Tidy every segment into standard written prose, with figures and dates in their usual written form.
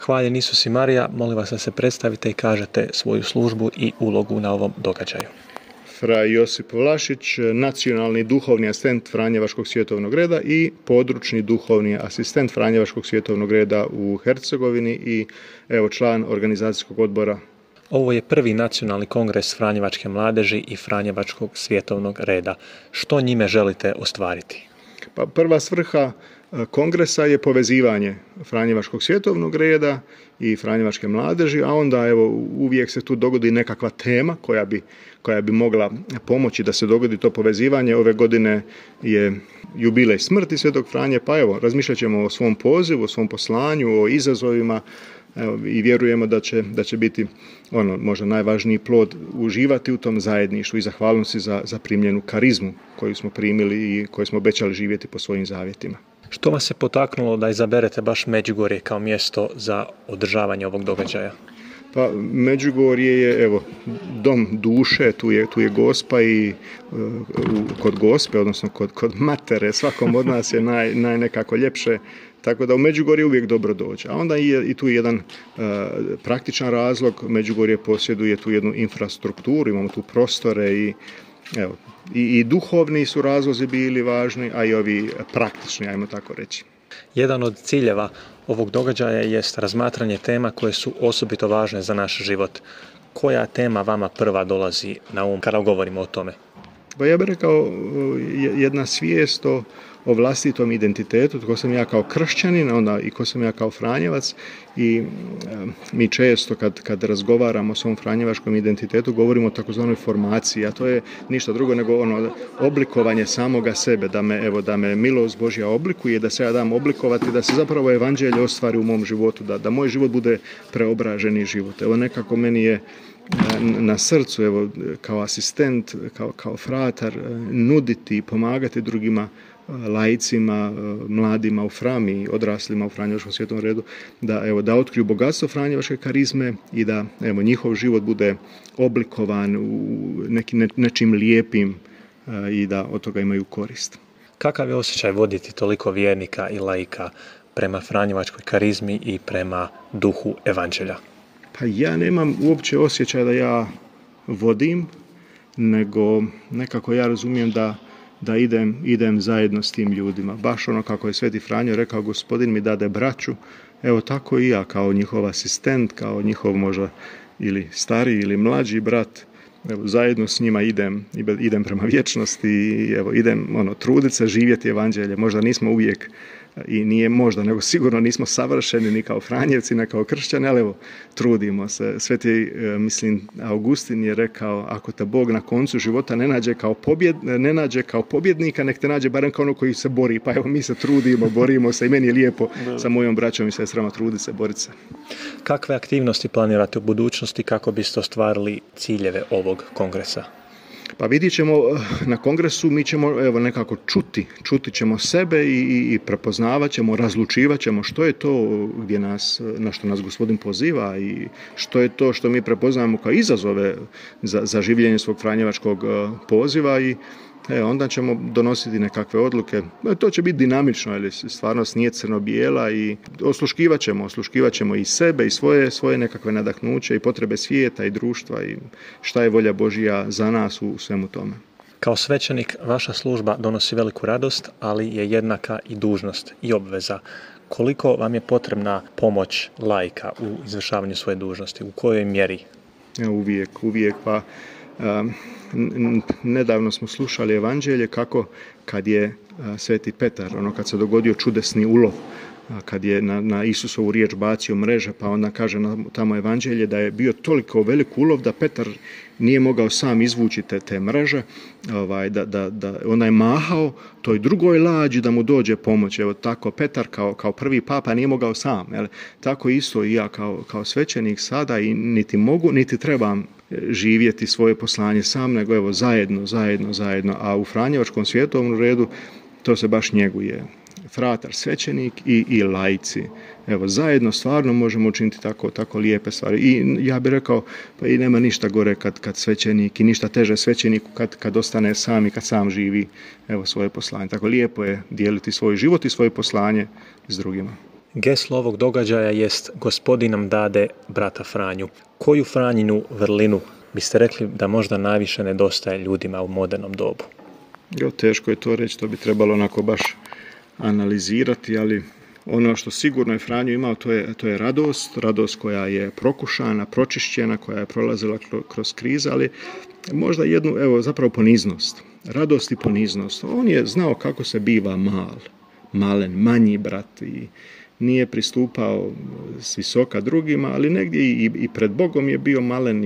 Hvaljen Isus i Marija, molim vas da se predstavite i kažete svoju službu i ulogu na ovom događaju. Fra Josip Vlašić, nacionalni duhovni asistent Franjevačkog svjetovnog reda i područni duhovni asistent Franjevačkog svjetovnog reda u Hercegovini i član organizacijskog odbora. Ovo je prvi nacionalni kongres Franjevačke mladeži i Franjevačkog svjetovnog reda. Što njime želite ostvariti? Pa prva svrha kongresa je povezivanje Franjevačkog svjetovnog reda i Franjevačke mladeži, a onda uvijek se tu dogodi nekakva tema koja bi mogla pomoći da se dogodi to povezivanje. Ove godine je jubilej smrti Svetog Franje, pa razmišljat ćemo o svom pozivu, o svom poslanju, o izazovima i vjerujemo da će biti možda najvažniji plod uživati u tom zajedništvu i zahvalnosti za primljenu karizmu koju smo primili i koju smo obećali živjeti po svojim zavjetima. Što vas je potaknulo da izaberete baš Međugorje kao mjesto za održavanje ovog događaja? Pa Međugorje je dom duše, tu je Gospa i kod Gospe, odnosno kod matere, svakom od nas je nekako ljepše, tako da u Međugorje uvijek dobro dođe. A onda i tu je jedan praktičan razlog, Međugorje posjeduje tu jednu infrastrukturu, imamo tu prostore i duhovni su razlozi bili važni, a i ovi praktični, ajmo tako reći. Jedan od ciljeva ovog događaja jest razmatranje tema koje su osobito važne za naš život. Koja tema vama prva dolazi na um kada govorimo o tome? Pa ja bih rekao jedna svijest o vlastitom identitetu, tko sam ja kao kršćanin, onda i ko sam ja kao Franjevac, i mi često kad razgovaramo o svom franjevačkom identitetu govorimo o takozvanoj formaciji, a to je ništa drugo nego oblikovanje samoga sebe, da me milost Božja oblikuje, da se ja dam oblikovati, da se zapravo evanđelje ostvari u mom životu, da moj život bude preobraženi život. Nekako meni je na srcu, kao asistent, kao fratar, nuditi i pomagati drugima, laicima, mladima u Frami, odraslima u Franjevačkom svjetovnom redu, da otkriju bogatstvo Franjevačke karizme i da njihov život bude oblikovan u nečim lijepim i da od toga imaju korist. Kakav je osjećaj voditi toliko vjernika i laika prema Franjevačkoj karizmi i prema duhu evanđelja? Pa ja nemam uopće osjećaj da ja vodim, nego nekako ja razumijem da idem zajedno s tim ljudima. Baš kako je Sveti Franjo rekao, Gospodin mi dade braću, tako i ja kao njihov asistent, kao njihov možda ili stariji ili mlađi brat, zajedno s njima idem prema vječnosti i idem truditi se živjeti evanđelje. Možda nismo uvijek i nije možda, nego sigurno nismo savršeni ni kao Franjevci, ni kao kršćani, ali trudimo se. Sveti, Augustin je rekao, ako te Bog na koncu života ne nađe kao pobjednika, nek te nađe barem kao koji se bori. Pa mi se trudimo, borimo se i meni je lijepo sa mojom braćom i sestrama truditi se, boriti se. Kakve aktivnosti planirate u budućnosti kako biste ostvarili ciljeve ovog kongresa? Pa vidjet ćemo, na kongresu mi ćemo nekako čuti ćemo sebe i prepoznavat ćemo, razlučivat ćemo što je to na što nas Gospodin poziva i što je to što mi prepoznajemo kao izazove za življenje svog franjevačkog poziva i onda ćemo donositi nekakve odluke. To će biti dinamično, jer stvarnost nije crno-bijela i osluškivat ćemo i sebe i svoje nekakve nadahnuće i potrebe svijeta i društva i šta je volja Božja za nas u svemu tome. Kao svećenik vaša služba donosi veliku radost, ali je jednaka i dužnost i obveza. Koliko vam je potrebna pomoć laika u izvršavanju svoje dužnosti? U kojoj mjeri? Uvijek. Pa nedavno smo slušali evanđelje kako kad je Sveti Petar, kad se dogodio čudesni ulov, kad je na Isusovu riječ bacio mreže, pa onda kaže tamo evanđelje da je bio toliko velik ulov da Petar nije mogao sam izvući te mreže, da onda je mahao toj drugoj lađi da mu dođe pomoć. Tako Petar kao prvi papa nije mogao sam. Tako isto i ja kao svećenik sada i niti mogu, niti trebam živjeti svoje poslanje sam, nego zajedno. A u Franjevačkom svjetovnom redu to se baš njeguje. Fratar, svećenik i laici. Zajedno stvarno možemo učiniti tako lijepe stvari. I ja bih rekao, pa i nema ništa gore kad svećenik i ništa teže svećeniku kad ostane sam i kad sam živi svoje poslanje. Tako lijepo je dijeliti svoj život i svoje poslanje s drugima. Geslo ovog događaja jest Gospodin nam dade brata Franju. Koju Franjinu vrlinu biste rekli da možda najviše nedostaje ljudima u modernom dobu? Teško je to reći, to bi trebalo onako baš analizirati, ali ono što sigurno je Franjo imao, to je radost koja je prokušana, pročišćena, koja je prolazila kroz krize, ali možda jednu, zapravo poniznost. Radost i poniznost. On je znao kako se biva malen, manji brat i nije pristupao s visoka drugima, ali negdje i pred Bogom je bio malen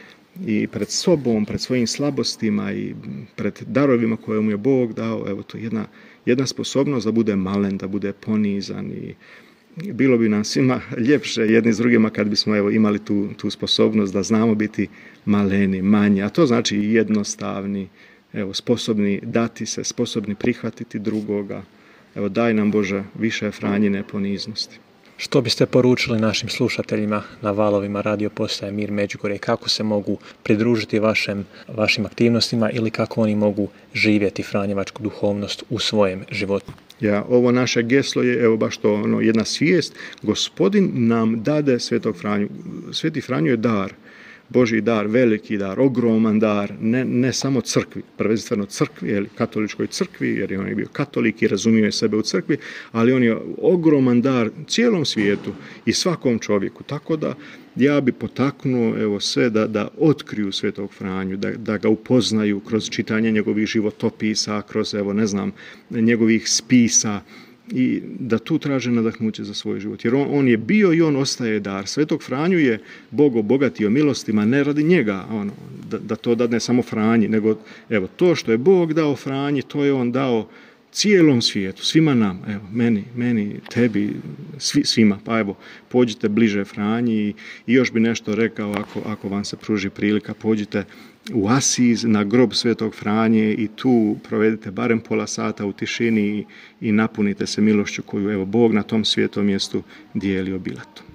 i pred sobom, pred svojim slabostima i pred darovima koje mu je Bog dao. Evo, to je jedna sposobnost da bude malen, da bude ponizan i bilo bi nam svima ljepše jedni s drugima kad bismo imali tu sposobnost da znamo biti maleni, manji, a to znači jednostavni, sposobni dati se, sposobni prihvatiti drugoga. Daj nam Bože više Franjine poniznosti. Što biste poručili našim slušateljima na valovima radio postaje Mir Međugorje? Kako se mogu pridružiti vašim aktivnostima ili kako oni mogu živjeti franjevačku duhovnost u svojem životu? Ovo naše geslo je baš to jedna svijest. Gospodin nam dade Svetog Franju. Sveti Franjo je dar. Božji dar, veliki dar, ogroman dar, ne samo crkvi, prvenstveno crkvi, katoličkoj crkvi, jer on je bio katolik i razumio je sebe u crkvi, ali on je ogroman dar cijelom svijetu i svakom čovjeku. Tako da ja bi potaknuo sve da otkriju Svetog Franju, da ga upoznaju kroz čitanje njegovih životopisa, kroz njegovih spisa, i da tu traže nadahnuće za svoj život. Jer on je bio i on ostaje dar. Svetog Franju je Bog obogatio milostima, ne radi njega, da to dadne samo Franji, nego to što je Bog dao Franji, to je on dao cijelom svijetu, svima nam, meni, tebi, svima. Pa pođite bliže Franji i još bi nešto rekao ako vam se pruži prilika, pođite u Asiz na grob Svetog Franje i tu provedite barem pola sata u tišini i napunite se milošću koju Bog na tom svijetom mjestu dijeli obilatom.